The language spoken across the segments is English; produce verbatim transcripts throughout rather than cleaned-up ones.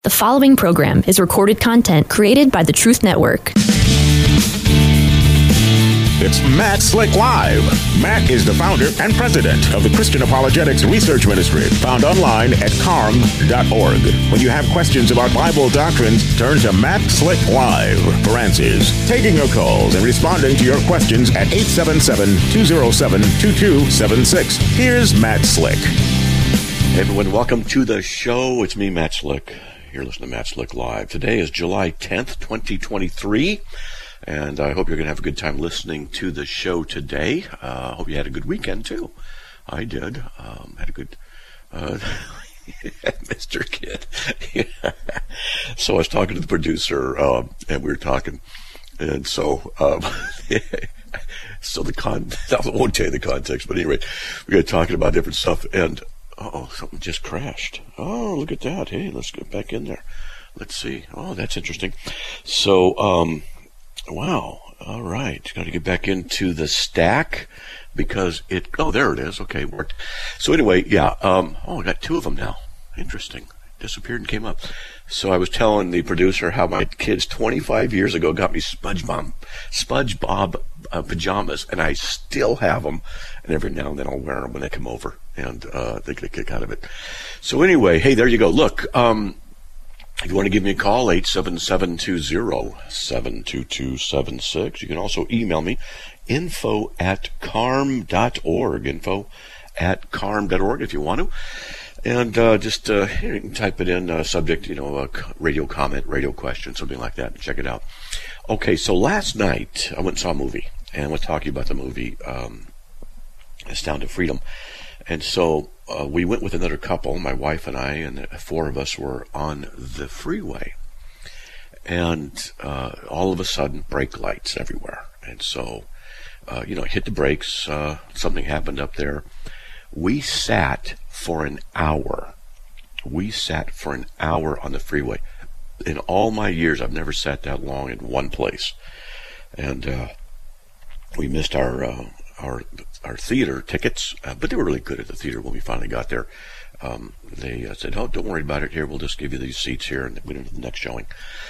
The following program is recorded content created by the Truth Network. It's Matt Slick Live. Matt is the founder and president of the Christian Apologetics Research Ministry, found online at carm dot org. When you have questions about Bible doctrines, turn to Matt Slick Live for answers. Taking your calls and responding to your questions at eight seven seven, two oh seven, two two seven six. Here's Matt Slick. Hey everyone, welcome to the show. It's me, Matt Slick. You're listening to Matt Slick Live. Today is July tenth, twenty twenty-three. And I hope you're going to have a good time listening to the show today. I uh, hope you had a good weekend, too. I did. Um, had a good... Uh, Mister Kid. So I was talking to the producer, uh, and we were talking. And so... Um, so the con... I won't tell you the context, but anyway, we got talking about different stuff. And, uh-oh, something just crashed. Oh, look at that. Hey, let's get back in there. Let's see. Oh, that's interesting. So... um Wow. All right. Got to get back into the stack because it, oh, there it is. Okay. Worked. So anyway, yeah. Um, oh, I got two of them now. Interesting. Disappeared and came up. So I was telling the producer how my kids twenty-five years ago got me SpongeBob, SpongeBob uh, pajamas, and I still have them. And every now and then I'll wear them when they come over, and uh, they get a kick out of it. So anyway, hey, there you go. Look, um, if you want to give me a call, eight seven seven, two oh, seven two two seven six. You can also email me, info at carm dot org, info at carm dot org if you want to. And uh, just uh, you can type it in, uh, subject, you know, a radio comment, radio question, something like that. Check it out. Okay, so last night I went and saw a movie, and I want to talk to you about the movie, um, Sound of Freedom. And so uh, we went with another couple, my wife and I, and four of us were on the freeway. And uh, all of a sudden, brake lights everywhere. And so, uh, you know, hit the brakes. Uh, something happened up there. We sat for an hour. We sat for an hour on the freeway. In all my years, I've never sat that long in one place. And uh, we missed our... Uh, our our theater tickets, uh, but they were really good at the theater when we finally got there. Um, they uh, said, oh, don't worry about it here, we'll just give you these seats here, and we went to the next showing.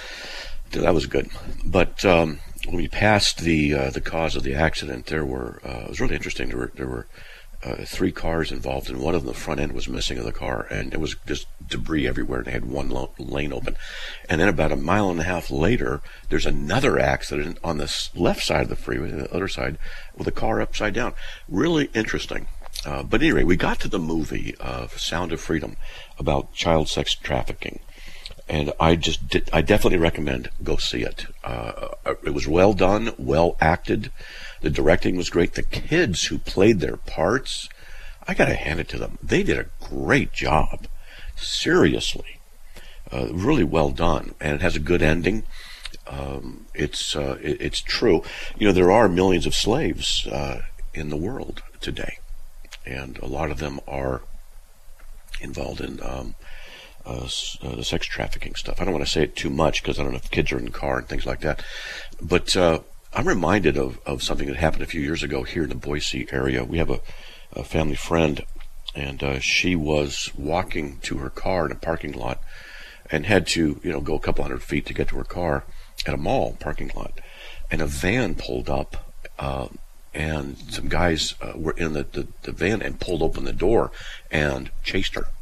So that was good. But um, when we passed the uh, the cause of the accident, there were, uh, it was really interesting, there were, there were uh, three cars involved, and one of them, the front end was missing of the car, and it was just debris everywhere, and they had one lo- lane open. And then about a mile and a half later, there's another accident on the left side of the freeway, the other side, with a car upside down. Really interesting. Uh, but anyway, we got to the movie, uh, Sound of Freedom, about child sex trafficking. And I just did, I definitely recommend go see it. Uh, it was well done, well acted. The directing was great. The kids who played their parts, I got to hand it to them. They did a great job. Seriously. Uh, really well done. And it has a good ending. Um, it's uh, it, it's true. You know, there are millions of slaves uh, in the world today. And a lot of them are involved in um, uh, uh, the sex trafficking stuff. I don't want to say it too much because I don't know if kids are in the car and things like that. But uh, I'm reminded of, of something that happened a few years ago here in the Boise area. We have a, a family friend, and uh, she was walking to her car in a parking lot and had to, you know, go a couple hundred feet to get to her car at a mall parking lot. And a van pulled up, uh, and some guys uh, were in the, the, the van and pulled open the door and chased her.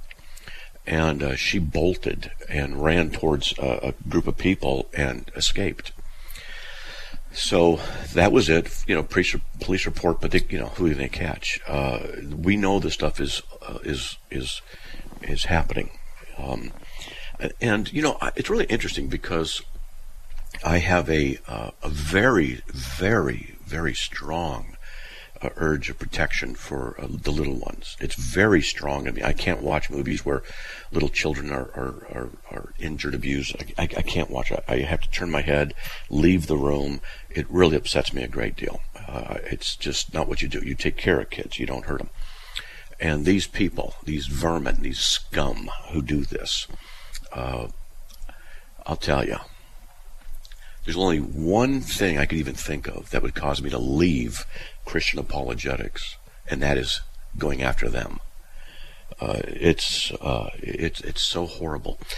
And uh, she bolted and ran towards uh, a group of people and escaped. So that was it. You know, police, police report, but they, you know, who did they catch? Uh, we know this stuff is uh, is is is happening, um, and you know, it's really interesting because I have a uh, a very very very strong uh, urge of protection for uh, the little ones. It's very strong in me. I can't watch movies where little children are are, are, are injured, abused. I, I, I can't watch it. I have to turn my head, leave the room. It really upsets me a great deal. Uh, it's just not what you do. You take care of kids. You don't hurt them. And these people, these vermin, these scum who do this, uh, I'll tell you, there's only one thing I could even think of that would cause me to leave Christian apologetics, and that is going after them. Uh, it's uh, it's it's so horrible.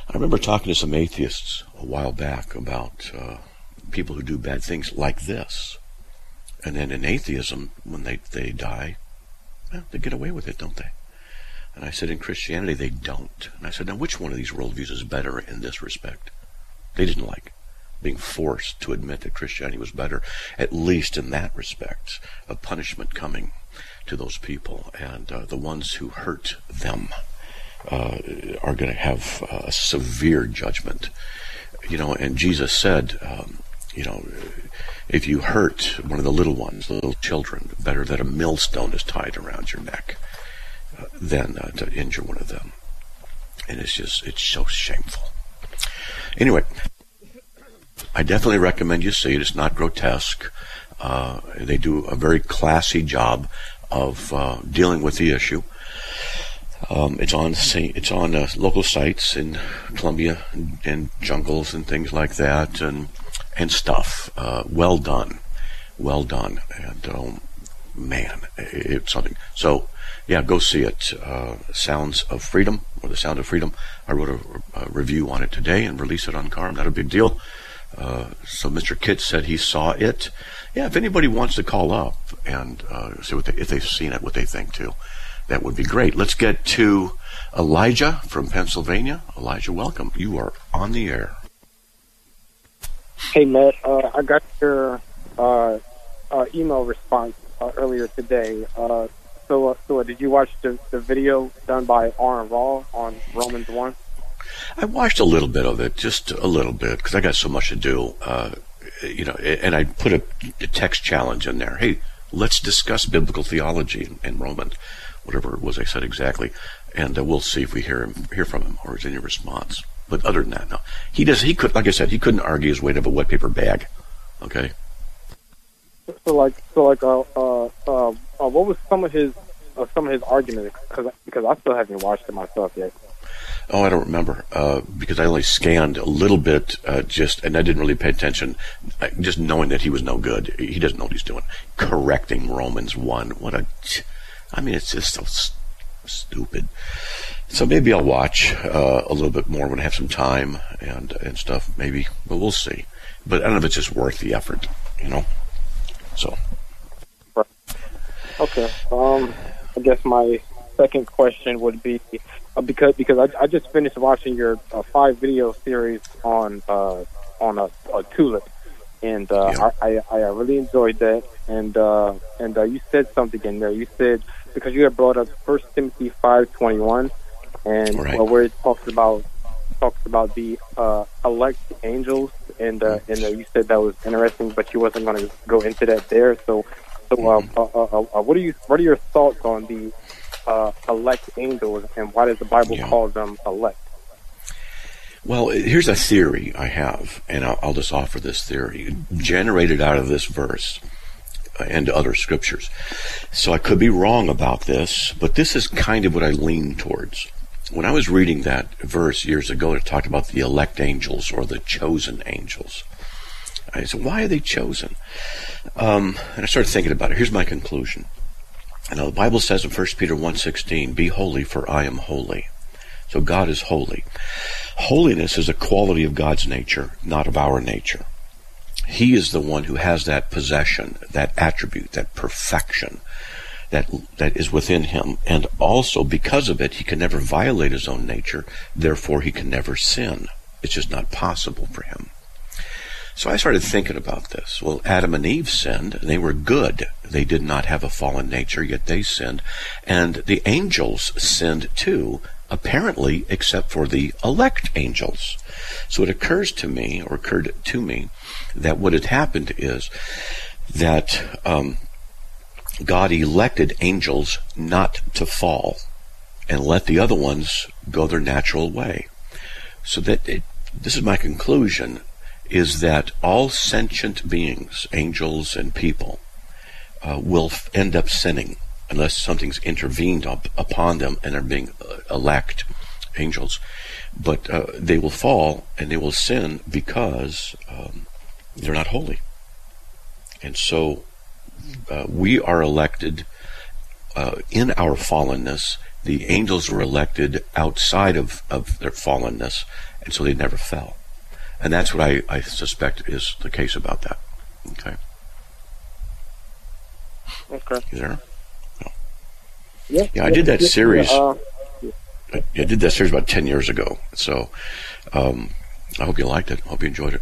I remember talking to some atheists a while back about uh, people who do bad things like this. And then in atheism, when they, they die, well, they get away with it, don't they? And I said, in Christianity, they don't. And I said, now which one of these worldviews is better in this respect? They didn't like being forced to admit that Christianity was better, at least in that respect, of punishment coming to those people. And uh, the ones who hurt them uh, are going to have a severe judgment. You know, and Jesus said, um, you know, if you hurt one of the little ones, the little children, better that a millstone is tied around your neck uh, than uh, to injure one of them. And it's just, it's so shameful. Anyway, I definitely recommend you see it. It's not grotesque. Uh, they do a very classy job of uh, dealing with the issue. Um, it's on it's on uh, local sites in Colombia and, and jungles and things like that, and and stuff. Uh, well done, well done, and um, man, it's something. So yeah, go see it. Uh, Sounds of Freedom, or The Sound of Freedom. I wrote a, a review on it today and released it on Carm. Not a big deal. Uh, so Mister Kitt said he saw it. Yeah, if anybody wants to call up and uh, see what they, if they've seen it, what they think too, that would be great. Let's get to Elijah from Pennsylvania. Elijah, welcome. You are on the air. Hey, Matt. Uh, I got your uh, uh, email response uh, earlier today. Uh, so, uh, so uh, did you watch the, the video done by Aaron Raw on Romans one? I watched a little bit of it, just a little bit, because I got so much to do. Uh, you know, and I put a, a text challenge in there. Hey, let's discuss biblical theology in, in Romans, whatever it was I said exactly, and uh, we'll see if we hear him, hear from him, or there's any response. But other than that, no. He does. He could, like I said, he couldn't argue his way out of a wet paper bag. Okay. So, like, so, like, uh, uh, uh, uh what was some of his, uh, some of his arguments? Because, because I still haven't watched it myself yet. Oh, I don't remember, uh, because I only scanned a little bit, uh, just, and I didn't really pay attention, uh, just knowing that he was no good. He doesn't know what he's doing. Correcting Romans one. What a, I mean, it's just so st- stupid. So maybe I'll watch, uh, a little bit more when I have some time and, and stuff, maybe, but we'll see. But I don't know if it's just worth the effort, you know? So. Right. Okay. Um, I guess my second question would be, Uh, because because I, I just finished watching your uh, five video series on uh, on a, a tulip, and uh, yeah. I, I I really enjoyed that. And uh, and uh, you said something in there. You said, because you had brought up First Timothy five twenty one, and right. uh, where it talks about talks about the uh, elect angels, and uh, and uh, you said that was interesting, but you wasn't going to go into that there. So so um, uh, uh, uh, what are you what are your thoughts on the Uh, elect angels, and why does the Bible yeah. call them elect? Well, here's a theory I have, and I'll, I'll just offer this theory, generated out of this verse and other scriptures. So I could be wrong about this, but this is kind of what I lean towards. When I was reading that verse years ago, it talked about the elect angels or the chosen angels. I said, why are they chosen? Um, and I started thinking about it. Here's my conclusion. Now, the Bible says in First Peter one sixteen, be holy, for I am holy. So God is holy. Holiness is a quality of God's nature, not of our nature. He is the one who has that possession, that attribute, that perfection that that is within him. And also, because of it, he can never violate his own nature. Therefore, he can never sin. It's just not possible for him. So I started thinking about this. Well, Adam and Eve sinned, and they were good. They did not have a fallen nature, yet they sinned. And the angels sinned too, apparently, except for the elect angels. So it occurs to me, or occurred to me, that what had happened is that um, God elected angels not to fall and let the other ones go their natural way. So that it, this is my conclusion, is that all sentient beings, angels and people, uh, will f- end up sinning unless something's intervened up upon them and are being uh, elect angels. But uh, they will fall and they will sin because um, they're not holy. And so uh, we are elected uh, in our fallenness. The angels were elected outside of, of their fallenness, and so they never fell. And that's what I, I suspect is the case about that. Okay. Okay. Is there? No. Yeah. Yeah, I did that series. Yeah, uh, I, I did that series about ten years ago. So um, I hope you liked it. I hope you enjoyed it.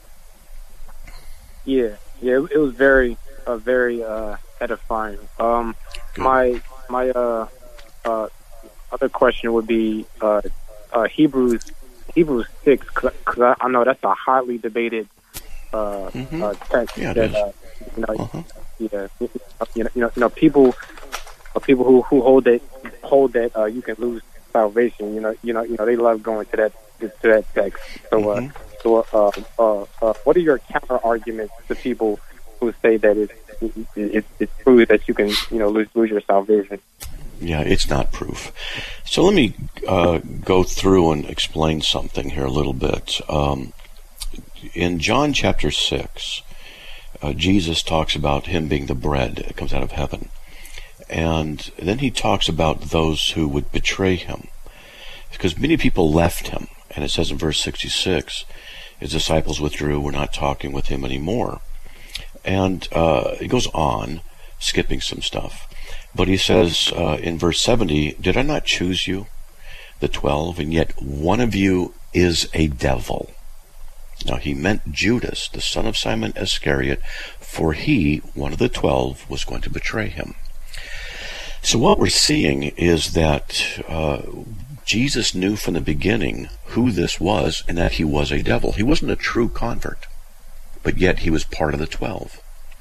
Yeah. Yeah. It, it was very, uh, very uh, edifying. Um, my my uh, uh, other question would be uh, uh, Hebrews Hebrews six, because I, I know that's a hotly debated uh, mm-hmm. uh, text. Yeah, it that, is. Uh, you know, uh-huh. yeah, you know, you know, you know, people, uh, people who, who hold that hold that uh, you can lose salvation. You know, you know, you know, they love going to that to that text. So, mm-hmm. uh, so, uh, uh, uh, what are your counter arguments to people who say that it's it, it's true that you can, you know, lose lose your salvation? Yeah, it's not proof. So let me uh, go through and explain something here a little bit. Um, in John chapter six, uh, Jesus talks about him being the bread that comes out of heaven. And then he talks about those who would betray him. Because many people left him. And it says in verse sixty-six, his disciples withdrew, were not talking with him anymore. And uh, it goes on, skipping some stuff. But he says uh, in verse seventy, did I not choose you, the twelve, and yet one of you is a devil? Now he meant Judas, the son of Simon Iscariot, for he, one of the twelve, was going to betray him. So what we're seeing is that uh, Jesus knew from the beginning who this was and that he was a devil. He wasn't a true convert, but yet he was part of the twelve.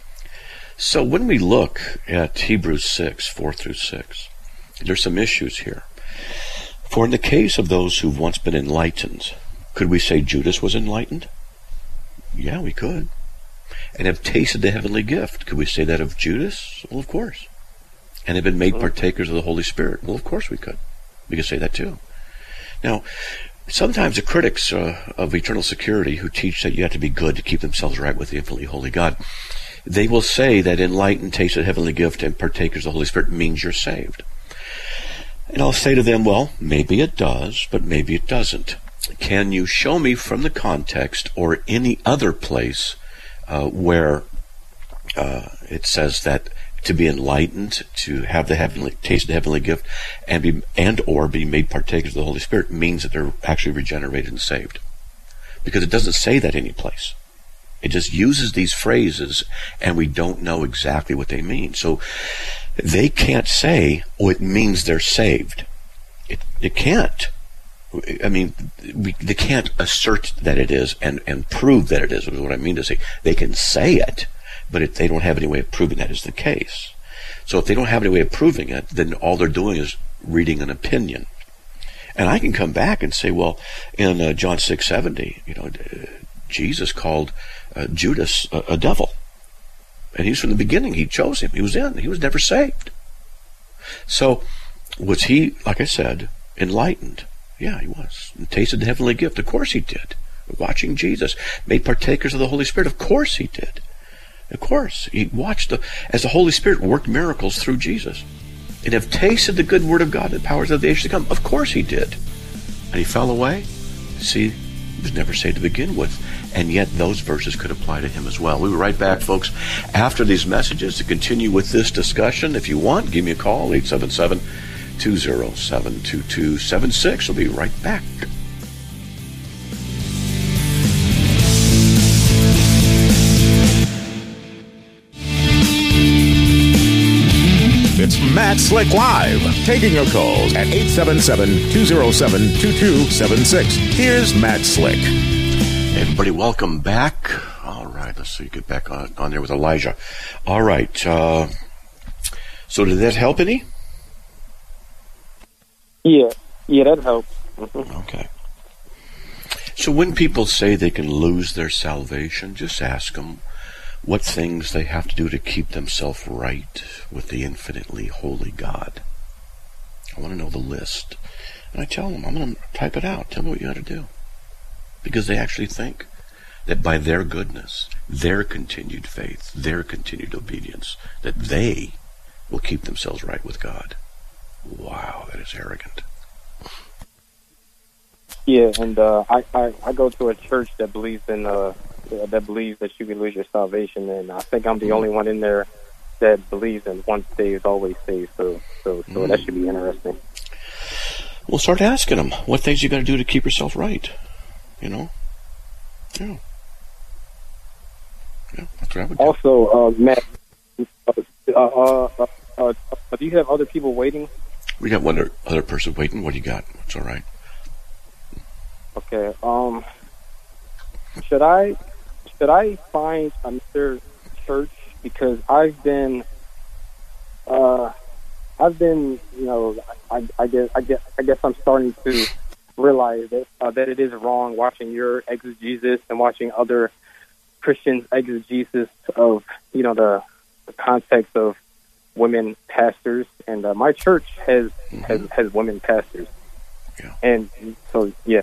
So when we look at Hebrews six, four through six, there's some issues here. For in the case of those who've once been enlightened, could we say Judas was enlightened? Yeah, we could. And have tasted the heavenly gift. Could we say that of Judas? Well, of course. And have been made partakers of the Holy Spirit? Well, of course we could. We could say that too. Now, sometimes the critics uh, of eternal security who teach that you have to be good to keep themselves right with the infinitely holy God, they will say that enlightened, tasted heavenly gift, and partakers of the Holy Spirit means you're saved. And I'll say to them, well, maybe it does, but maybe it doesn't. Can you show me from the context or any other place uh, where uh, it says that to be enlightened, to have the heavenly, taste the heavenly gift, and be and or be made partakers of the Holy Spirit means that they're actually regenerated and saved? Because it doesn't say that any place. It just uses these phrases, and we don't know exactly what they mean. So they can't say, oh, it means they're saved. It, it can't. I mean, we, they can't assert that it is and, and prove that it is, is what I mean to say. They can say it, but if they don't have any way of proving that is the case. So if they don't have any way of proving it, then all they're doing is reading an opinion. And I can come back and say, well, in uh, John six seventy, you know, Jesus called uh, Judas a, a devil. And he's from the beginning. He chose him. He was in. He was never saved. So was he, like I said, enlightened? Yeah, he was. And tasted the heavenly gift. Of course he did. Watching Jesus. Made partakers of the Holy Spirit. Of course he did. Of course. He watched the, as the Holy Spirit worked miracles through Jesus. And have tasted the good word of God and the powers of the age to come. Of course he did. And he fell away. See, he was never saved to begin with. And yet those verses could apply to him as well. We'll be right back, folks, after these messages to continue with this discussion. If you want, give me a call, eight seven seven, two oh seven, two two seven six. We'll be right back. It's Matt Slick Live, taking your calls at eight seven seven, two oh seven, two two seven six. Here's Matt Slick. Everybody, welcome back. All right, let's see, get back on, on there with Elijah. All right, uh, so did that help any? Yeah, yeah, that helps. Mm-hmm. Okay. So when people say they can lose their salvation, just ask them what things they have to do to keep themselves right with the infinitely holy God. I want to know the list. And I tell them, I'm going to type it out. Tell me what you got to do. Because they actually think that by their goodness, their continued faith, their continued obedience, that they will keep themselves right with God. Wow, that is arrogant. Yeah, and uh, I, I I go to a church that believes in uh that believes that you can lose your salvation, and I think I'm the only one in there that believes in once saved, always saved. So so so mm. that should be interesting. Well, start asking them what things you got to do to keep yourself right. You know. Yeah. Yeah, that's what I would do. Also, uh, Matt, uh, uh, uh, uh, do you have other people waiting? We got one other person waiting. What do you got? It's all right. Okay. Um, should I should I find another church, because I've been uh I've been you know I I guess I guess I guess I'm starting to realize that uh, that it is wrong watching your exegesis and watching other Christians' exegesis of you know the, the context of women pastors, and uh, my church has, mm-hmm. has has women pastors, yeah. and so yeah.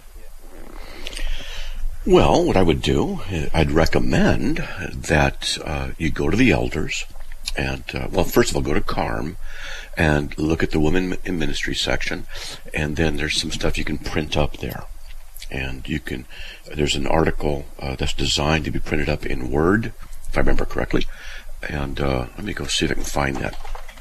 Well, what I would do, I'd recommend that uh, you go to the elders, and uh, well, first of all, go to Carm and look at the women in ministry section, and then there's some stuff you can print up there, and you can. There's an article uh, that's designed to be printed up in Word, if I remember correctly. And uh, let me go see if I can find that.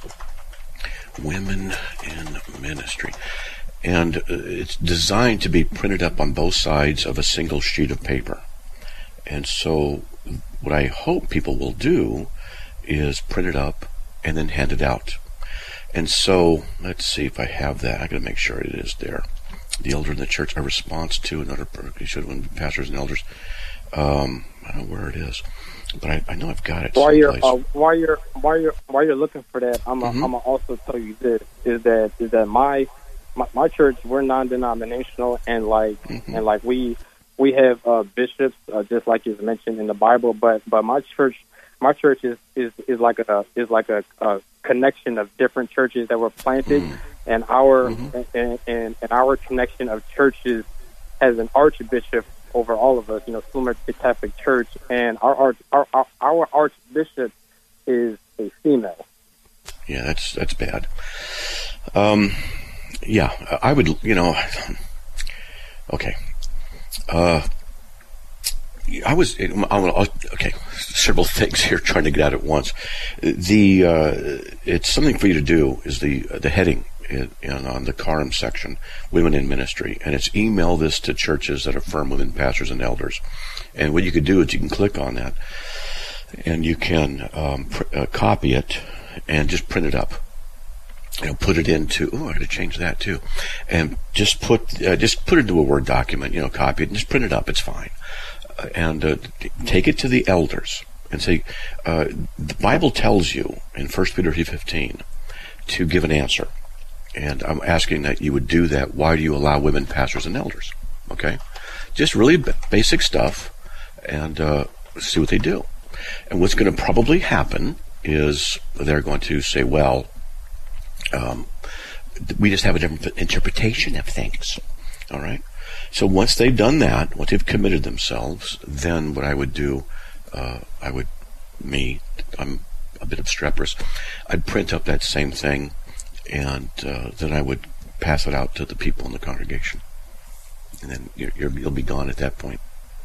Women in Ministry. And uh, it's designed to be printed up on both sides of a single sheet of paper. And so what I hope people will do is print it up and then hand it out. And so let's see if I have that. I got to make sure it is there. The elder in the church, a response to another person. Should have been pastors and elders. Um, I don't know where it is. But I, I know I've got it. While you're uh, while you're while you're while you're looking for that, I'm mm-hmm. I'm gonna also tell you this: is that is that my my, my church, we're non-denominational, and like mm-hmm. and like we we have uh, bishops, uh, just like is mentioned in the Bible. But but my church my church is is, is like a is like a, a connection of different churches that were planted, mm. and our mm-hmm. and, and and our connection of churches has an archbishop over all of us, you know, similar to the Catholic Church, and our arch, our, our our archbishop is a female. Yeah, that's that's bad. Um, yeah, I would, you know, okay. Uh, I was, I'll, okay, several things here trying to get out at once. The uh, it's something for you to do is the the heading. In, in, on the Carm section, Women in Ministry, and it's email this to churches that affirm women pastors and elders. And what you could do is you can click on that, and you can um, pr- uh, copy it and just print it up. You know, put it into. Oh, I got to change that too, and just put uh, just put it into a Word document. You know, copy it and just print it up. It's fine, uh, and uh, take it to the elders and say, uh, the Bible tells you in First Peter three fifteen to give an answer. And I'm asking that you would do that. Why do you allow women pastors and elders? Okay? Just really b- basic stuff, and uh, see what they do. And what's going to probably happen is they're going to say, well, um, we just have a different interpretation of things. All right? So once they've done that, once they've committed themselves, then what I would do, uh, I would, me, I'm a bit obstreperous, I'd print up that same thing, and uh, then I would pass it out to the people in the congregation, and then you're, you're, you'll be gone at that point.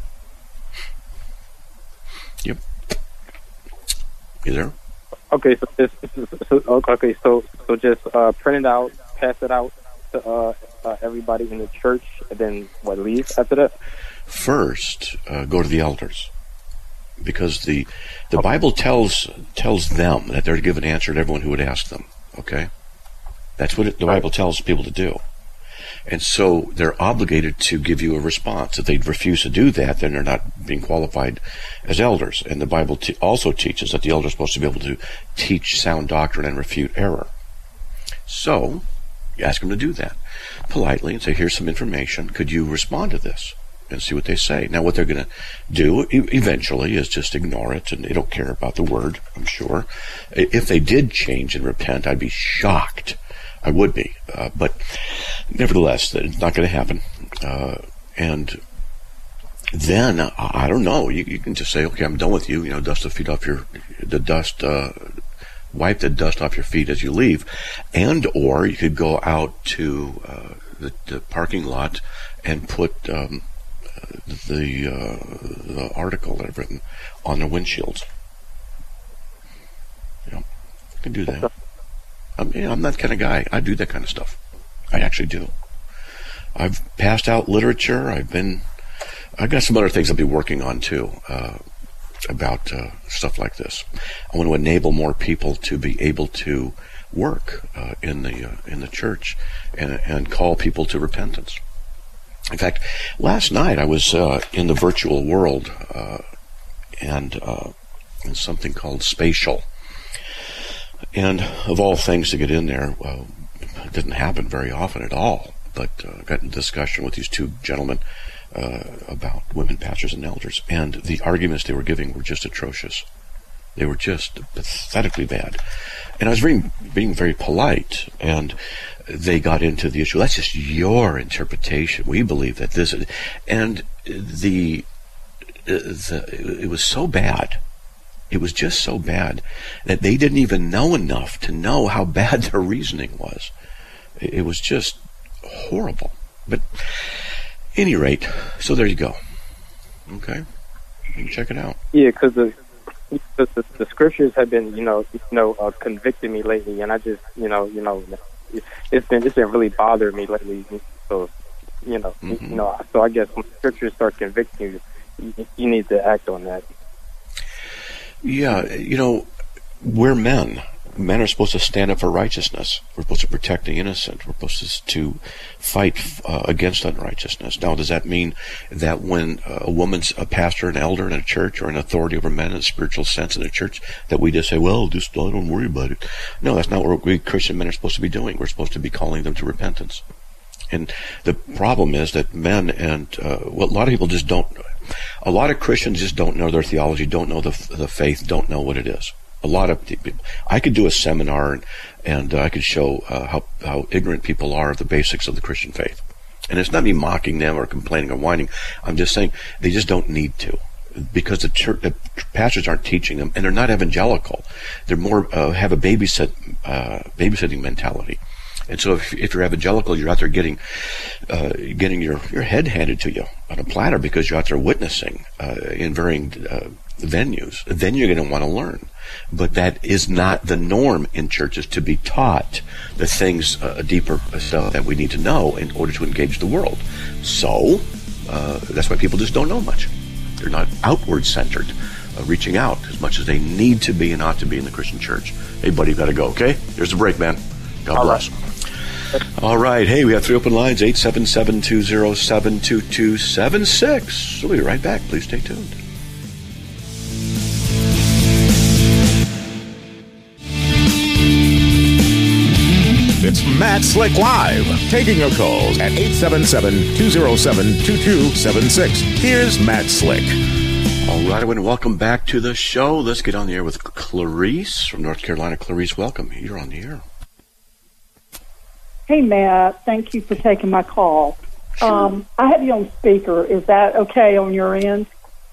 Yep. You there? Okay, so just so, okay, so so just uh, print it out, pass it out to uh, uh, everybody in the church, and then what, leave after that? First, uh, go to the elders, because the the okay. Bible tells tells them that they're to give an answer to everyone who would ask them. Okay. That's what it, the Bible tells people to do. And so they're obligated to give you a response. If they refuse to do that, then they're not being qualified as elders. And the Bible t- also teaches that the elder is supposed to be able to teach sound doctrine and refute error. So you ask them to do that politely and say, here's some information. Could you respond to this? And see what they say. Now, what they're going to do e- eventually is just ignore it, and they don't care about the word, I'm sure. If they did change and repent, I'd be shocked. I would be, uh, but nevertheless, it's not going to happen. Uh, and then I, I don't know. You, you can just say, "Okay, I'm done with you." You know, dust the feet off your, the dust, uh, wipe the dust off your feet as you leave, and or you could go out to uh, the, the parking lot and put um, the, uh, the article that I've written on their windshields. You know, I can do that. I'm, you know, I'm that kind of guy. I do that kind of stuff. I actually do. I've passed out literature. I've been. I've got some other things I'll be working on too uh, about uh, stuff like this. I want to enable more people to be able to work uh, in the uh, in the church and and call people to repentance. In fact, last night I was uh, in the virtual world uh, and uh, in something called Spatial. And of all things to get in there, well, it didn't happen very often at all. But uh, I got in discussion with these two gentlemen uh, about women pastors and elders, and the arguments they were giving were just atrocious. They were just pathetically bad. And I was being, being very polite, and they got into the issue. That's just your interpretation. We believe that this is... And the, the it was so bad. It was just so bad that they didn't even know enough to know how bad their reasoning was. It was just horrible. But at any rate, so there you go. Okay? You can check it out. Yeah, because the, the, the the scriptures have been, you know, you know, uh, convicting me lately, and I just, you know, you know, it's been it's been really bothering me lately. So, you know, mm-hmm. you know, so I guess when scriptures start convicting you, you, you need to act on that. Yeah, you know, we're men. Men are supposed to stand up for righteousness. We're supposed to protect the innocent. We're supposed to fight uh, against unrighteousness. Now, does that mean that when a woman's a pastor, an elder in a church, or an authority over men in a spiritual sense in a church, that we just say, well, just don't worry about it? No, that's not what we Christian men are supposed to be doing. We're supposed to be calling them to repentance. And the problem is that men and, uh, well, a lot of people just don't, a lot of Christians just don't know their theology, don't know the the faith, don't know what it is. A lot of people, I could do a seminar and, and uh, I could show uh, how, how ignorant people are of the basics of the Christian faith. And it's not me mocking them or complaining or whining. I'm just saying they just don't need to, because the, church, the pastors aren't teaching them, and they're not evangelical. They're more, uh, have a babysit, uh, babysitting mentality. And so if, if you're evangelical, you're out there getting uh, getting your, your head handed to you on a platter because you're out there witnessing uh, in varying uh, venues. Then you're going to want to learn. But that is not the norm in churches, to be taught the things uh, deeper stuff that we need to know in order to engage the world. So uh, that's why people just don't know much. They're not outward centered, uh, reaching out as much as they need to be and ought to be in the Christian church. Hey, buddy, you got to go, okay? Here's a break, man. God All bless. Right. All right. Hey, we have three open lines, eight seven seven, two zero seven, two two seven six. We'll be right back. Please stay tuned. It's Matt Slick Live, taking your calls at eight seven seven, two zero seven, two two seven six. Here's Matt Slick. All right, everyone, welcome back to the show. Let's get on the air with Clarice from North Carolina. Clarice, welcome. You're on the air. Hey, Matt. Thank you for taking my call. Sure. Um, I have you on speaker. Is that okay on your end?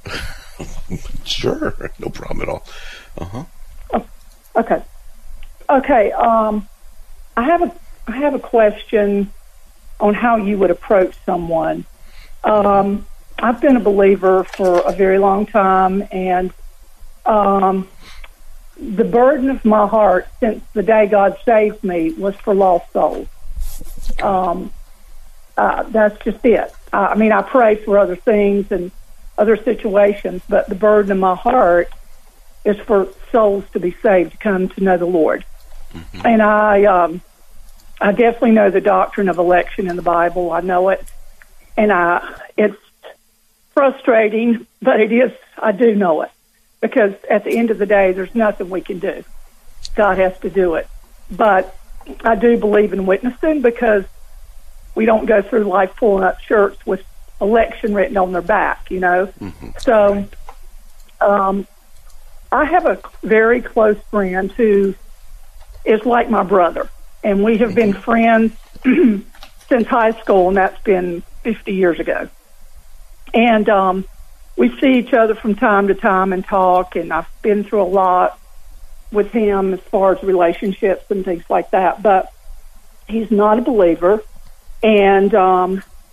Sure. No problem at all. Uh-huh. Oh, okay. Okay. Um, I have a I have a question on how you would approach someone. Um, I've been a believer for a very long time, and um, the burden of my heart since the day God saved me was for lost souls. Um, uh, that's just it. Uh, I mean, I pray for other things and other situations, but the burden of my heart is for souls to be saved, to come to know the Lord. Mm-hmm. And I, um, I definitely know the doctrine of election in the Bible. I know it, and I, it's frustrating, but it is. I do know it, because at the end of the day, there's nothing we can do. God has to do it. But I do believe in witnessing, because we don't go through life pulling up shirts with election written on their back, you know. Mm-hmm. So um, I have a very close friend who is like my brother, and we have mm-hmm. been friends since high school, and that's been fifty years ago. And um, we see each other from time to time and talk, and I've been through a lot with him as far as relationships and things like that. But he's not a believer, and um,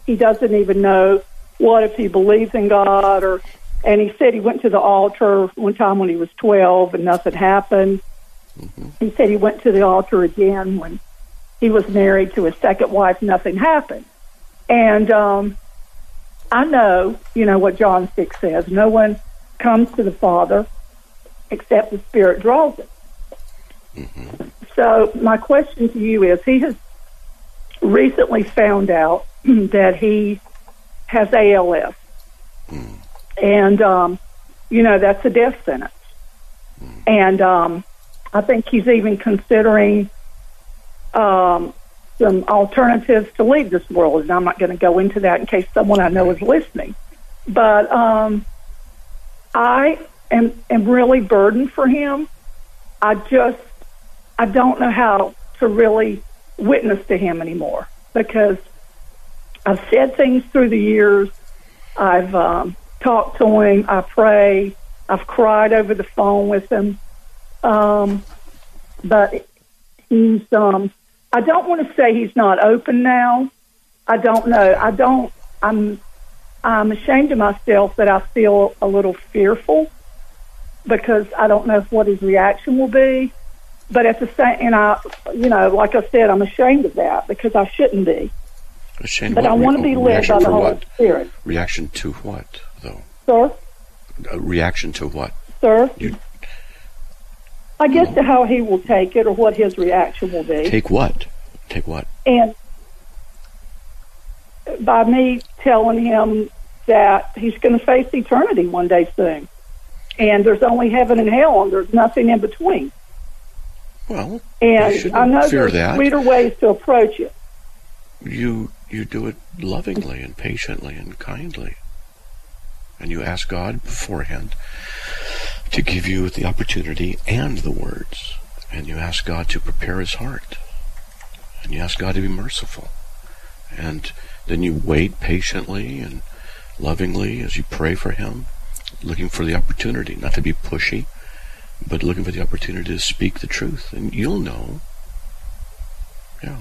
he doesn't even know what if he believes in God. Or, and he said he went to the altar one time when he was twelve and nothing happened. Mm-hmm. He said he went to the altar again when he was married to his second wife, nothing happened. And um, I know, you know, what John six says, no one comes to the Father except the Spirit draws it. Mm-hmm. So my question to you is, he has recently found out that he has A L S. Mm. And, um, you know, that's a death sentence. Mm. And um, I think he's even considering um, some alternatives to leave this world. And I'm not going to go into that in case someone I know is listening. But um, I am, am really burdened for him. I just, I don't know how to really witness to him anymore, because I've said things through the years. I've um, talked to him. I pray. I've cried over the phone with him. Um, but he's, um, I don't want to say he's not open now. I don't know. I don't, I'm, I'm ashamed of myself that I feel a little fearful, because I don't know what his reaction will be. But at the same, and I, you know, like I said, I'm ashamed of that, because I shouldn't be. Ashamed but what? I want to be led by the Holy what? Spirit. Reaction to what, though? Sir? A reaction to what? Sir? You, I guess to how he will take it, or what his reaction will be. Take what? Take what? And by me telling him that he's going to face eternity one day soon. And there's only heaven and hell, and there's nothing in between. Well, and I know there's that. sweeter ways to approach it. You you do it lovingly and patiently and kindly. And you ask God beforehand to give you the opportunity and the words. And you ask God to prepare his heart. And you ask God to be merciful. And then you wait patiently and lovingly as you pray for him, looking for the opportunity, not to be pushy, but looking for the opportunity to speak the truth. And you'll know. Yeah.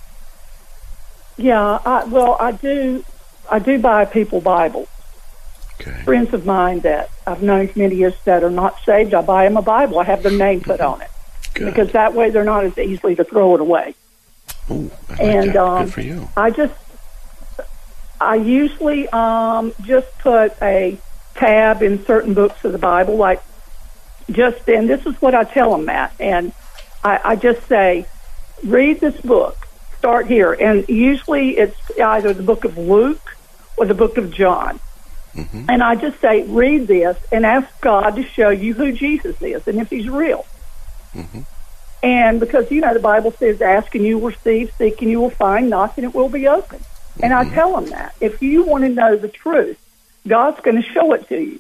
Yeah, I, well, I do I do buy people Bibles. Okay. Friends of mine that I've known for many years that are not saved, I buy them a Bible. I have their name put on it. Good. Because that way they're not as easily to throw it away. Oh, I like and, that. Um, Good for you. I just, I usually um, just put a tab in certain books of the Bible, like just, and this is what I tell them, Matt, and I, I just say, read this book, start here, and usually it's either the book of Luke or the book of John. Mm-hmm. And I just say, read this and ask God to show you who Jesus is and if he's real. Mm-hmm. And because, you know, the Bible says, ask and you will receive, seek and you will find, knock and it will be open. Mm-hmm. And I tell them that. If you want to know the truth, God's going to show it to you.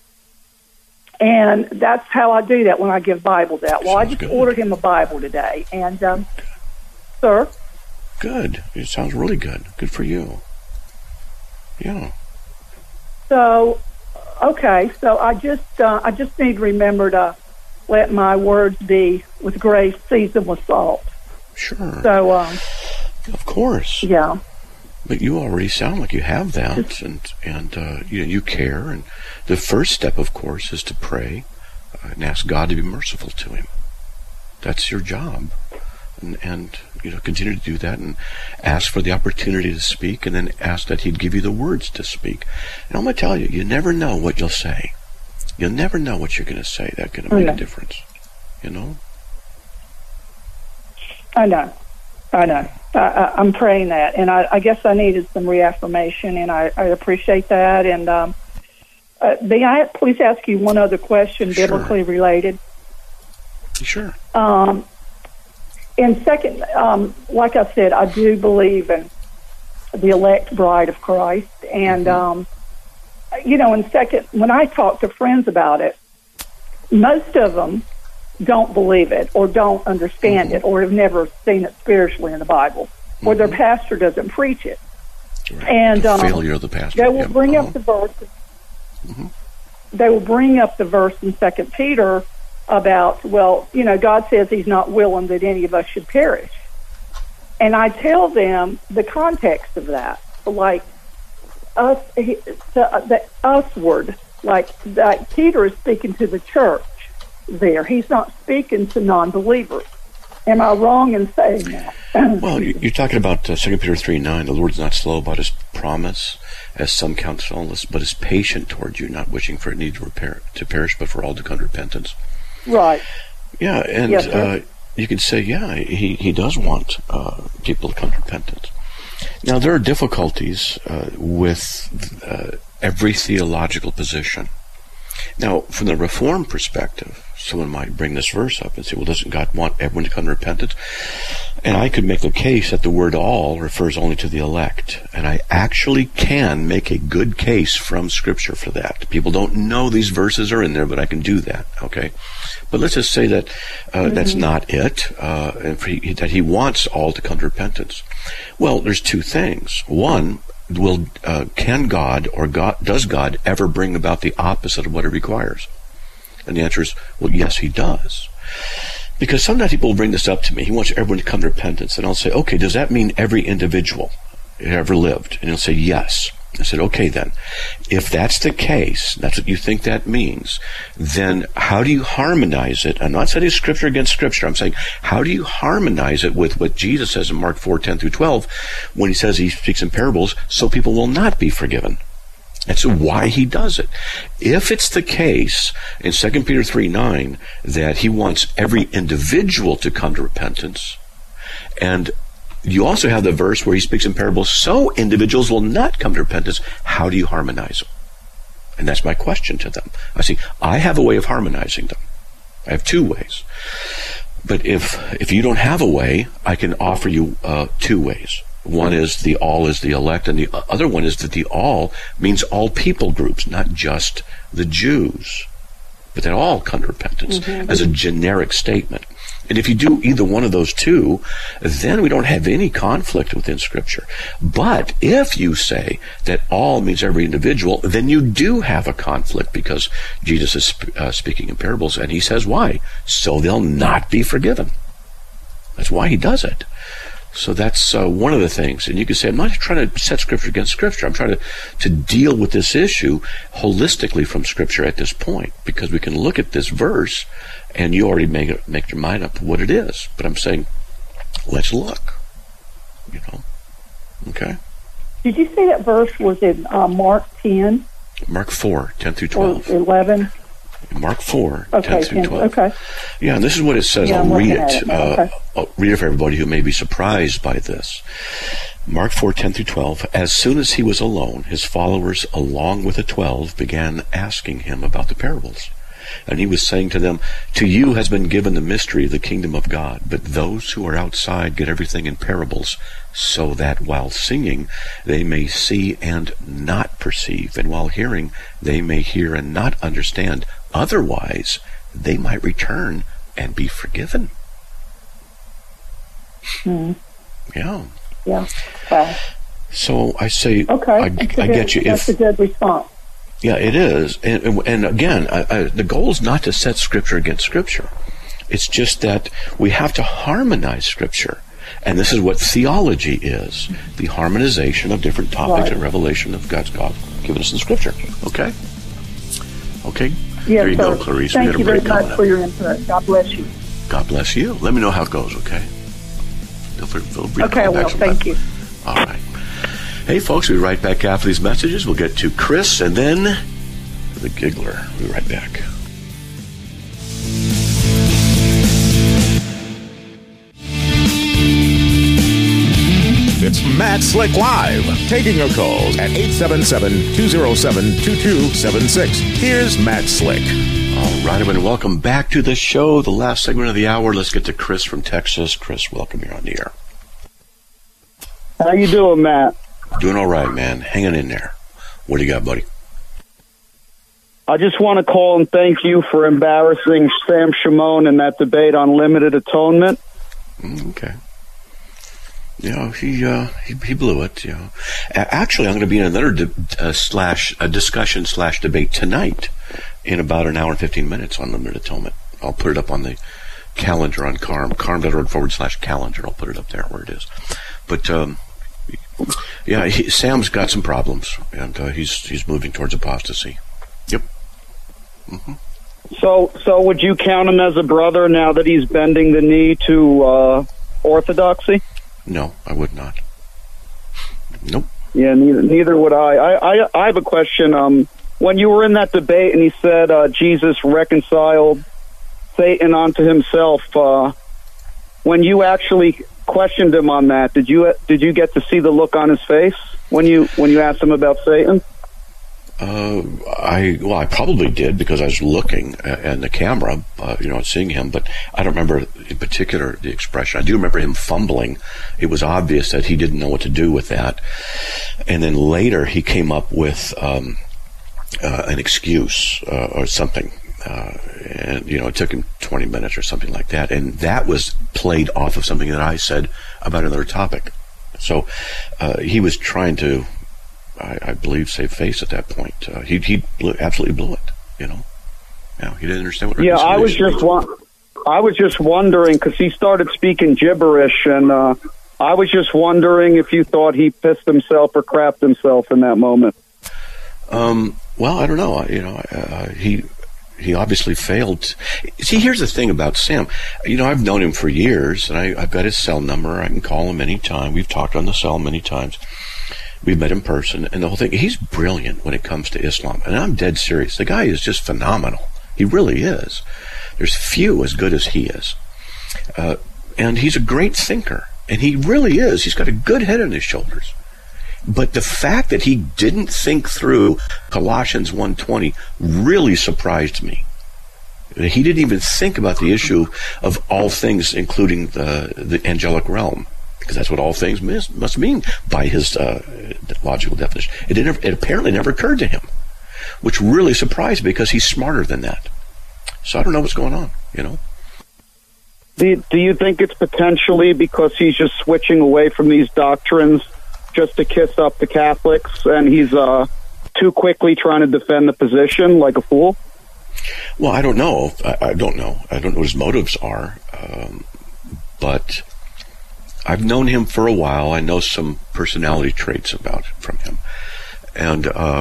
And that's how I do that when I give Bibles out. Well, sounds I just good. ordered him a Bible today. And, um, sir? Good. It sounds really good. Good for you. Yeah. So, okay. So I just, uh, I just need to remember to let my words be with grace, seasoned with salt. Sure. So, um, of course. Yeah. But you already sound like you have that, and and uh, you you care. And the first step, of course, is to pray uh, and ask God to be merciful to him. That's your job, and and you know continue to do that, and ask for the opportunity to speak, and then ask that he'd give you the words to speak. And I'm going to tell you, you never know what you'll say. You'll never know what you're going to say. That's going to make okay. a difference. You know. I know. I know. I, I, I'm praying that, and I, I guess I needed some reaffirmation, and I, I appreciate that. And um, uh, may I please ask you one other question, sure. biblically related? Sure. Um, and second, um, like I said, I do believe in the elect bride of Christ, and mm-hmm. um, you know, and second, when I talk to friends about it, most of them don't believe it or don't understand mm-hmm. it or have never seen it spiritually in the Bible mm-hmm. or their pastor doesn't preach it. Right. And the um, failure of the pastor. They will yep. bring uh-huh. up the verse. Mm-hmm. They will bring up the verse in Second Peter about, well, you know, God says he's not willing that any of us should perish. And I tell them the context of that. like us, he, to, uh, the usward, like, like Peter is speaking to the church there. He's not speaking to non-believers. Am I wrong in saying that? Well, you're talking about uh, Second Peter three nine. The Lord's not slow about his promise, as some count slowness, but is patient toward you, not wishing for a need to, repair, to perish, but for all to come to repentance. Right. Yeah, and yes, uh, you could say, yeah, he, he does want uh, people to come to repentance. Now, there are difficulties uh, with uh, every theological position. Now, from the Reform perspective, someone might bring this verse up and say, well, doesn't God want everyone to come to repentance? And I could make the case that the word all refers only to the elect. And I actually can make a good case from Scripture for that. People don't know these verses are in there, but I can do that, okay? But let's just say that uh, mm-hmm. that's not it, uh, and for he, that he wants all to come to repentance. Well, there's two things. One, will uh, can God or God does God ever bring about the opposite of what it requires? And the answer is, well, yes, he does. Because sometimes people will bring this up to me. He wants everyone to come to repentance. And I'll say, okay, does that mean every individual who ever lived? And he'll say, yes. I said, okay, then. If that's the case, that's what you think that means, then how do you harmonize it? I'm not saying Scripture against Scripture. I'm saying, how do you harmonize it with what Jesus says in Mark four ten through twelve when he says he speaks in parables so people will not be forgiven? That's why he does it. If it's the case in Second Peter three nine that he wants every individual to come to repentance, and you also have the verse where he speaks in parables so individuals will not come to repentance, how do you harmonize them? And that's my question to them. I see, I have a way of harmonizing them. I have two ways. But if if you don't have a way, I can offer you uh, two ways. One is the all is the elect, and the other one is that the all means all people groups, not just the Jews, but that all come to repentance mm-hmm. as a generic statement. And if you do either one of those two, then we don't have any conflict within Scripture. But if you say that all means every individual, then you do have a conflict, because Jesus is uh, speaking in parables, and he says why? So they'll not be forgiven. That's why he does it. So that's uh, one of the things. And you can say, I'm not trying to set Scripture against Scripture. I'm trying to, to deal with this issue holistically from Scripture at this point, because we can look at this verse and you already make it, make your mind up what it is. But I'm saying, let's look. You know? Okay? Did you say that verse was in uh, Mark ten? Mark four, ten through twelve. Or eleven? Mark four, okay, ten through twelve. Okay. Yeah, and this is what it says. Yeah, I'll read it. it. Uh, okay. I'll read it for everybody who may be surprised by this. Mark four, ten through twelve. As soon as he was alone, his followers, along with the twelve, began asking him about the parables. And he was saying to them, to you has been given the mystery of the kingdom of God, but those who are outside get everything in parables, so that while singing they may see and not perceive, and while hearing they may hear and not understand. Otherwise, they might return and be forgiven. Hmm. Yeah. Yeah. Wow. So I say, okay. I, I good, get you. That's if, a good response. Yeah, it is. And, and again, I, I, the goal is not to set Scripture against Scripture. It's just that we have to harmonize Scripture. And this is what theology is, the harmonization of different topics right. and revelation of God's God given us in Scripture. Okay? Okay? Yes, there you sir. go, Clarice. Thank we had you a break very much for your input. God bless you. God bless you. Let me know how it goes, okay? Feel free, feel free to okay, call well, back sometime. thank you. All right. Hey, folks, we'll be right back after these messages. We'll get to Chris and then the Giggler. We'll be right back. It's Matt Slick Live, taking your calls at eight seven seven, two oh seven, two two seven six. Here's Matt Slick. All right, everyone, welcome back to the show, the last segment of the hour. Let's get to Chris from Texas. Chris, welcome. You're on the air. How you doing, Matt? Doing all right, man. Hanging in there. What do you got, buddy? I just want to call and thank you for embarrassing Sam Shimon in that debate on limited atonement. Okay. You know, he, uh, he he blew it. You know, actually, I'm going to be in another de- uh, slash a discussion slash debate tonight in about an hour and fifteen minutes on limited atonement. I'll put it up on the calendar on Carm, carm.org forward slash calendar. I'll put it up there where it is. But um, Yeah, he, Sam's got some problems, and uh, he's he's moving towards apostasy. Yep. Mm-hmm. So, so would you count him as a brother now that he's bending the knee to uh, orthodoxy? No, I would not. Nope. Yeah, neither, neither would I. I, I. I have a question. Um, when you were in that debate and he said uh, Jesus reconciled Satan onto himself, uh, when you actually questioned him on that, did you did you get to see the look on his face when you when you asked him about Satan? Uh, I well, I probably did because I was looking at the camera, uh, you know, seeing him. But I don't remember in particular the expression. I do remember him fumbling. It was obvious that he didn't know what to do with that. And then later he came up with um, uh, an excuse uh, or something. Uh, and you know, it took him twenty minutes or something like that. And that was played off of something that I said about another topic. So uh, he was trying to. I, I believe, save face at that point. Uh, he he blew, absolutely blew it. You know, no, he didn't understand what. Yeah, I was just wa- I was just wondering because he started speaking gibberish, and uh, I was just wondering if you thought he pissed himself or crapped himself in that moment. Um. Well, I don't know. You know, uh, he he obviously failed. See, here's the thing about Sam. You know, I've known him for years, and I, I've got his cell number. I can call him anytime. We've talked on the cell many times. We've met in person, and the whole thing. He's brilliant when it comes to Islam, and I'm dead serious. The guy is just phenomenal. He really is. There's few as good as he is. Uh, and he's a great thinker, and he really is. He's got a good head on his shoulders. But the fact that he didn't think through Colossians one twenty really surprised me. He didn't even think about the issue of all things, including the, the angelic realm. Because that's what all things mis- must mean by his uh, logical definition. It, didn't, it apparently never occurred to him, which really surprised me because he's smarter than that. So I don't know what's going on, you know. Do you, do you think it's potentially because he's just switching away from these doctrines just to kiss up the Catholics, and he's uh, too quickly trying to defend the position like a fool? Well, I don't know. I, I don't know. I don't know what his motives are. Um, but... I've known him for a while. I know some personality traits about from him, and uh,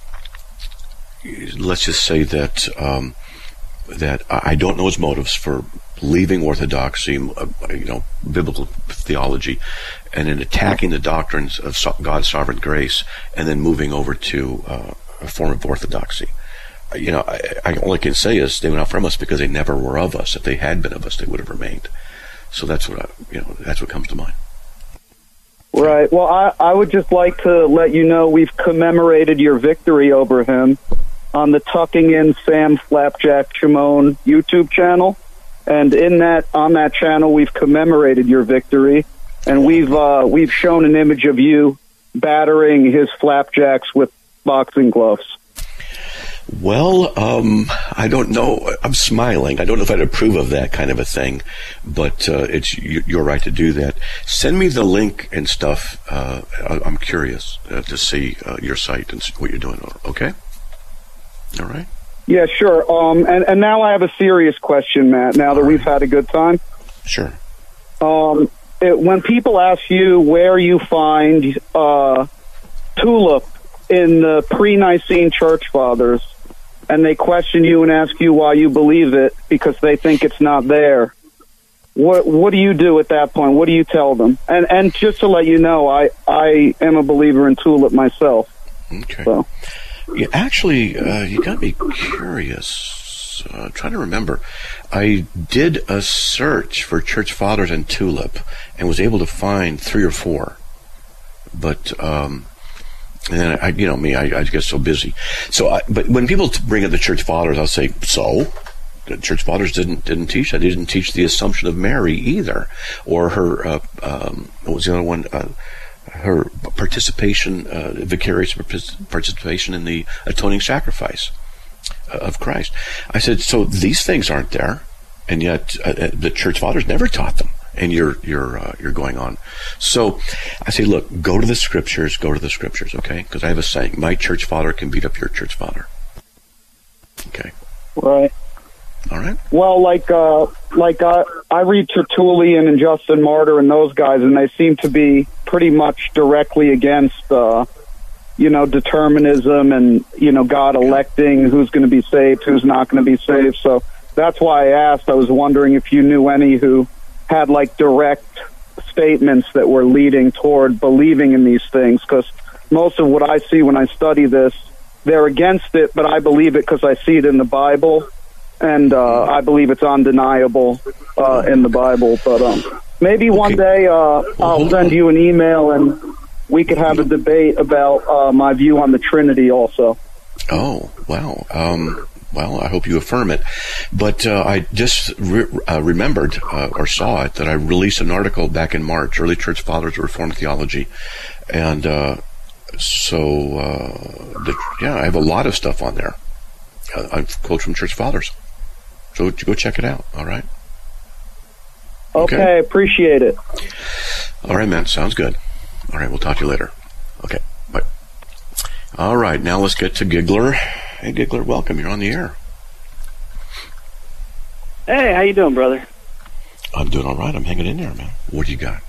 let's just say that um, that I don't know his motives for leaving orthodoxy, uh, you know, biblical theology, and then attacking the doctrines of so- God's sovereign grace, and then moving over to uh, a form of orthodoxy. You know, I, I only can say is they went out from us because they never were of us. If they had been of us, they would have remained. So that's what I, you know. That's what comes to mind. Right. Well, I, I would just like to let you know we've commemorated your victory over him on the Tucking In Sam Flapjack Shimon YouTube channel, and in that on that channel we've commemorated your victory, and we've uh, we've shown an image of you battering his flapjacks with boxing gloves. Well, um, I don't know. I'm smiling. I don't know if I'd approve of that kind of a thing, but uh, it's you're right to do that. Send me the link and stuff. Uh, I'm curious uh, to see uh, your site and what you're doing. Okay? All right? Yeah, sure. Um, and, and now I have a serious question, Matt, now that we've had a good time. Sure. Um, it, when people ask you where you find uh, Tulip in the pre-Nicene Church Fathers, and they question you and ask you why you believe it because they think it's not there, what what do you do at that point? What do you tell them? And and just to let you know, I, I am a believer in Tulip myself. Okay. So. Yeah, actually, uh, you got me curious. Uh, I'm trying to remember. I did a search for Church Fathers and Tulip and was able to find three or four. But... Um, And then I, you know me, I, I get so busy. So, I, but when people bring up the Church Fathers, I'll say, so the Church Fathers didn't didn't teach that. They didn't teach the Assumption of Mary either, or her uh, um, what was the other one? Uh, her participation, uh, vicarious participation in the atoning sacrifice of Christ. I said, so these things aren't there, and yet uh, the Church Fathers never taught them. And you're you're uh, you're going on. So I say, look, go to the scriptures. Go to the scriptures, okay? Because I have a saying: my church father can beat up your church father. Okay. Right. All right. Well, like uh, like uh, I read Tertullian and Justin Martyr and those guys, and they seem to be pretty much directly against, uh, you know, determinism and, you know, God electing who's going to be saved, who's not going to be saved. So that's why I asked. I was wondering if you knew any who had, like, direct statements that were leading toward believing in these things, because most of what I see when I study this, they're against it, but I believe it because I see it in the Bible, and uh, I believe it's undeniable uh, in the Bible. But um, maybe one Okay. day uh, I'll send you an email and we could have a debate about uh, my view on the Trinity also. Oh, wow. Um, well, I hope you affirm it. But uh, I just re- uh, remembered uh, or saw it that I released an article back in March, Early Church Fathers of Reformed Theology. And uh, so, uh, the, yeah, I have a lot of stuff on there. Uh, I quote from Church Fathers. So go check it out, all right? Okay, Okay. appreciate it. All right, man. Sounds good. All right, we'll talk to you later. Okay, bye. All right, now let's get to Giggler. Hey, Giggler, welcome. You're on the air. Hey, how you doing, brother? I'm doing all right. I'm hanging in there, man. What do you got?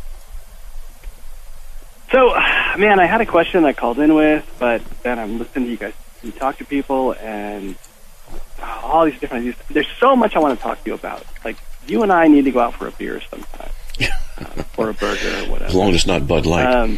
So, man, I had a question I called in with, but then I'm listening to you guys. You talk to people and all these different ideas. There's so much I want to talk to you about. Like, you and I need to go out for a beer sometime, uh, or a burger or whatever. As long as it's not Bud Light. Um,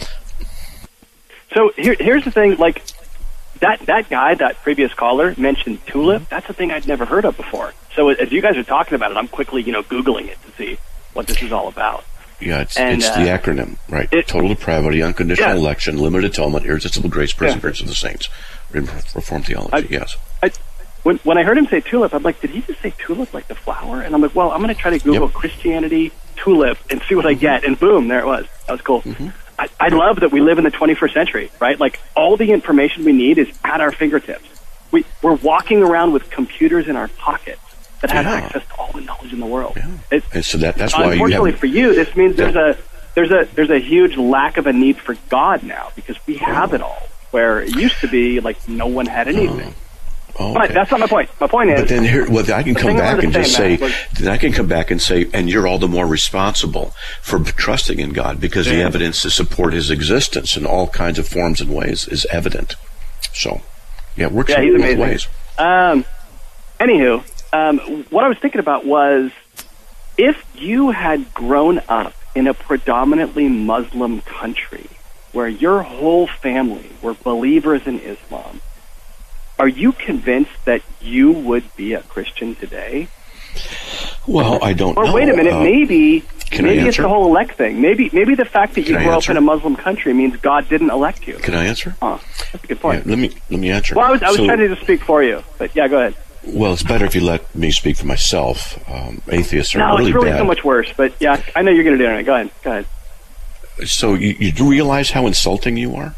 so here, here's the thing. Like, that that guy, that previous caller, mentioned tulip. That's a thing I'd never heard of before. So as you guys are talking about it, I'm quickly, you know, Googling it to see what this is all about. Yeah, it's, and, it's uh, the acronym, right? it- Total depravity, unconditional Yeah. election, limited atonement, irresistible grace, perseverance Yeah. of the saints. Reformed theology, I- yes. I, when, when I heard him say tulip, I'm like, did he just say tulip like the flower? And I'm like, well, I'm going to try to Google Yep. Christianity tulip and see what I get. And boom, there it was. That was cool. Mm-hmm. I, I love that we live in the twenty-first century, right? Like, all the information we need is at our fingertips. We, we're walking around with computers in our pockets that have Yeah. access to all the knowledge in the world. Yeah. It, And so that, that's why you unfortunately have... for you, this means there's Yeah. a there's a there's a huge lack of a need for God now, because we have it all. Where it used to be like no one had anything. Oh, But okay. that's not my point. My point is, But then here, well, I can come thing I back wanted and to just say, say, Matt, was- then I can come back and say, and you're all the more responsible for trusting in God because the Yeah. evidence to support His existence in all kinds of forms and ways is evident. So, yeah, it works yeah, in he's both amazing. ways. Um, anywho, um, what I was thinking about was, if you had grown up in a predominantly Muslim country where your whole family were believers in Islam, are you convinced that you would be a Christian today? Well, I don't Or know. wait a minute, Uh, maybe can I maybe it's answer? the whole elect thing. Maybe maybe the fact that you Can I grew up answer? in a Muslim country means God didn't elect you. Can I answer? Huh, that's a good Yeah, point. let me let me answer. Well, I was I was So- trying to just speak for you, but yeah, go ahead. Well, it's better if you let me speak for myself. Um, atheists are No, really it's really bad. so much worse. But yeah, I know you're going to do it. Go ahead. Go ahead. So you, you do realize how insulting you are?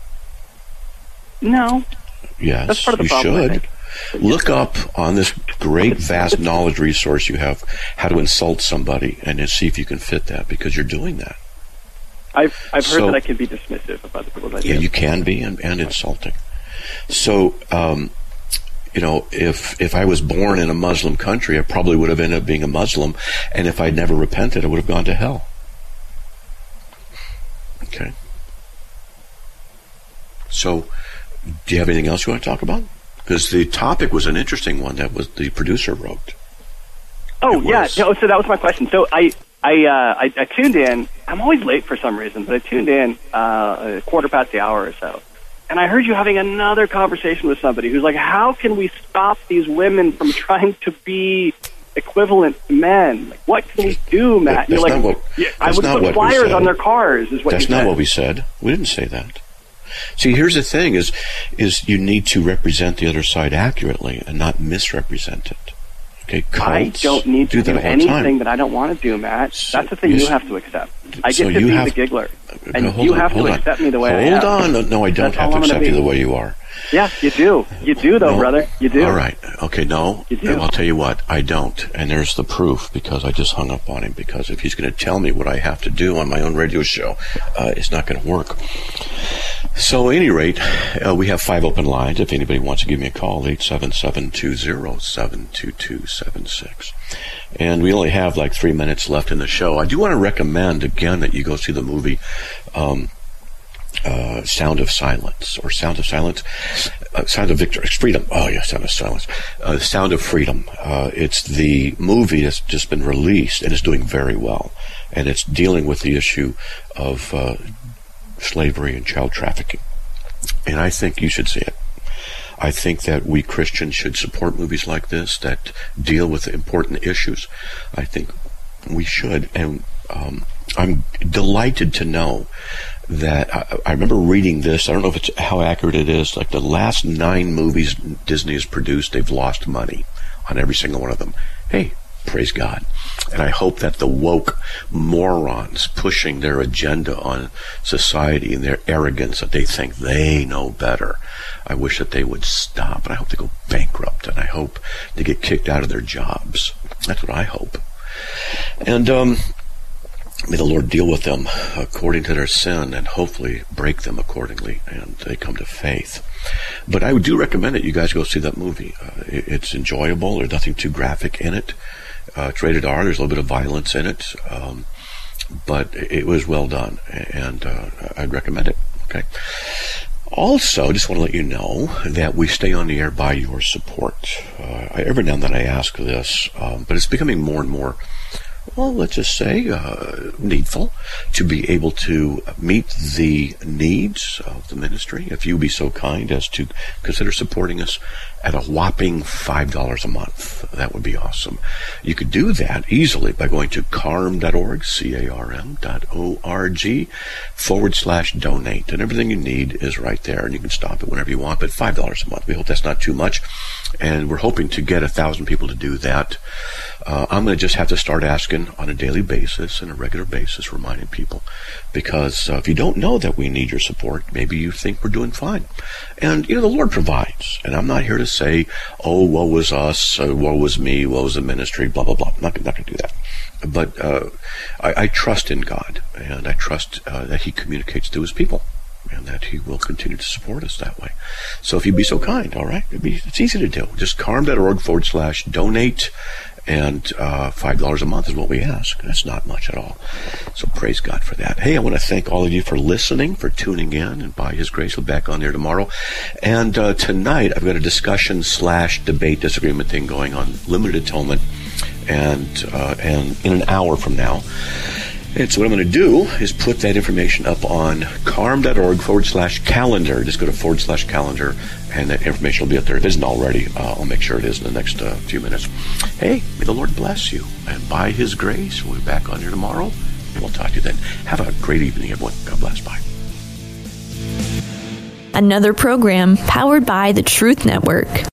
No, Yes, that's part of the you problem. I should. think. Look up on this great, vast knowledge resource you have how to insult somebody and then see if you can fit that, because you're doing that. I've I've heard So- that I can be dismissive of other people's Yeah, ideas. you can be, and, and insulting. So, um, you know, if if I was born in a Muslim country, I probably would have ended up being a Muslim, and if I'd never repented, I would have gone to hell. Okay. So, do you have anything else you want to talk about? Because the topic was an interesting one that was the producer wrote. Oh It yeah, was. no, so that was my question. So I I, uh, I I tuned in. I'm always late for some reason, but I tuned in uh, a quarter past the hour or so, and I heard you having another conversation with somebody who's like, "How can we stop these women from trying to be equivalent to men? Like, what can we do, Matt?" That- You're that's like, not what- yeah, I that's would not put what we flyers said. on their cars. Is what That's you not said. what we said. We didn't say that. See, here's the thing: is is you need to represent the other side accurately and not misrepresent it. Okay, I cults don't need do to that do all the time. anything that I don't want to do, Matt. So- That's the thing yes. you have to accept. I So get to you be have- the giggler. And no, you on, have to accept on. me the way hold I am. Hold on. No, I don't That's have to accept you the way you are. Yeah, you do. You do, though, no. brother. You do. All right. Okay, no. You do. I'll tell you what, I don't. And there's the proof, because I just hung up on him. Because if he's going to tell me what I have to do on my own radio show, uh, it's not going to work. So, at any rate, uh, we have five open lines. If anybody wants to give me a call, eight seven seven, two zero, seven two two seven six. And we only have like three minutes left in the show. I do want to recommend, again, that you go see the movie um, uh, Sound of Silence, or Sound of Silence, uh, Sound of Victory, Freedom. Oh, yeah, Sound of Silence. Uh, Sound of Freedom. Uh, it's the movie that's just been released, and it's doing very well. And it's dealing with the issue of uh, slavery and child trafficking. And I think you should see it. I think that we Christians should support movies like this that deal with important issues. I think we should. And um, I'm delighted to know that I, I remember reading this. I don't know if it's how accurate it is. Like the last nine movies Disney has produced, they've lost money on every single one of them. Hey, praise God. And I hope that the woke morons pushing their agenda on society and their arrogance that they think they know better, I wish that they would stop. And I hope they go bankrupt. And I hope they get kicked out of their jobs. That's what I hope. And um, may the Lord deal with them according to their sin, and hopefully break them accordingly, and they come to faith. But I do recommend that you guys go see that movie. Uh, it, it's enjoyable. There's nothing too graphic in it. Uh, it's rated R. There's a little bit of violence in it, um, but it was well done, and uh, I'd recommend it. Okay. Also, just want to let you know that we stay on the air by your support. Uh, I, every now and then I ask this, um, but it's becoming more and more, well, let's just say, uh, needful to be able to meet the needs of the ministry. If you would be so kind as to consider supporting us at a whopping five dollars a month, that would be awesome. You could do that easily by going to carm dot org, C A R M dot O R G, forward slash donate. And everything you need is right there, and you can stop it whenever you want, but five dollars a month. We hope that's not too much, and we're hoping to get a thousand people to do that. Uh, I'm going to just have to start asking on a daily basis and a regular basis, reminding people, because uh, if you don't know that we need your support, maybe you think we're doing fine. And, you know, the Lord provides, and I'm not here to say, oh, woe was us, uh, woe was me, woe was the ministry, blah, blah, blah. I'm not, not going to do that. But uh, I, I trust in God, and I trust uh, that He communicates to His people, and that He will continue to support us that way. So if you'd be so kind, all right, it'd be, it's easy to do. Just carm dot org forward slash donate, and uh, five dollars a month is what we ask. That's not much at all. So praise God for that. Hey, I want to thank all of you for listening, for tuning in, and by His grace, we'll be back on there tomorrow. And uh, tonight, I've got a discussion slash debate disagreement thing going on limited atonement, and uh, and in an hour from now. And so what I'm going to do is put that information up on carm dot org forward slash calendar. Just go to forward slash calendar, and that information will be up there. If it isn't already, uh, I'll make sure it is in the next uh, few minutes. Hey, may the Lord bless you. And by His grace, we'll be back on here tomorrow, and we'll talk to you then. Have a great evening, everyone. God bless. Bye. Another program powered by the Truth Network.